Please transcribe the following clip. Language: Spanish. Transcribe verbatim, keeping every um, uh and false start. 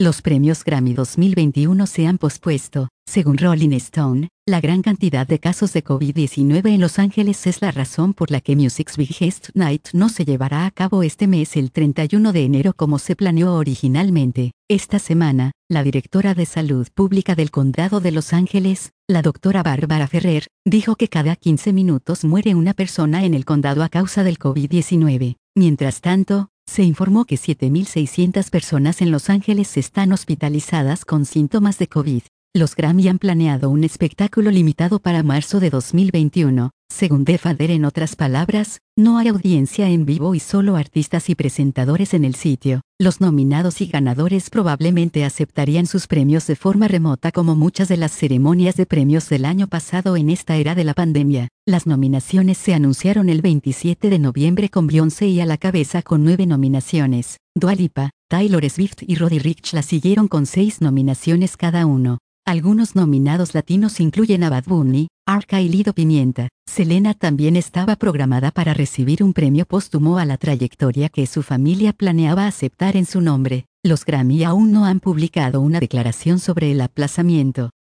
Los premios Grammy dos mil veintiuno se han pospuesto. Según Rolling Stone, la gran cantidad de casos de COVID diecinueve en Los Ángeles es la razón por la que Music's Biggest Night no se llevará a cabo este mes el treinta y uno de enero como se planeó originalmente. Esta semana, la directora de Salud Pública del Condado de Los Ángeles, la doctora Bárbara Ferrer, dijo que cada quince minutos muere una persona en el condado a causa del COVID diecinueve. Mientras tanto, se informó que siete mil seiscientas personas en Los Ángeles están hospitalizadas con síntomas de COVID. Los Grammy han planeado un espectáculo limitado para marzo de dos mil veintiuno. Según The Fader, en otras palabras, no hay audiencia en vivo y solo artistas y presentadores en el sitio. Los nominados y ganadores probablemente aceptarían sus premios de forma remota como muchas de las ceremonias de premios del año pasado en esta era de la pandemia. Las nominaciones se anunciaron el veintisiete de noviembre con Beyoncé y a la cabeza con nueve nominaciones. Dua Lipa, Taylor Swift y Roddy Ricch la siguieron con seis nominaciones cada uno. Algunos nominados latinos incluyen a Bad Bunny, Arca y Lido Pimienta. Selena también estaba programada para recibir un premio póstumo a la trayectoria que su familia planeaba aceptar en su nombre. Los Grammy aún no han publicado una declaración sobre el aplazamiento.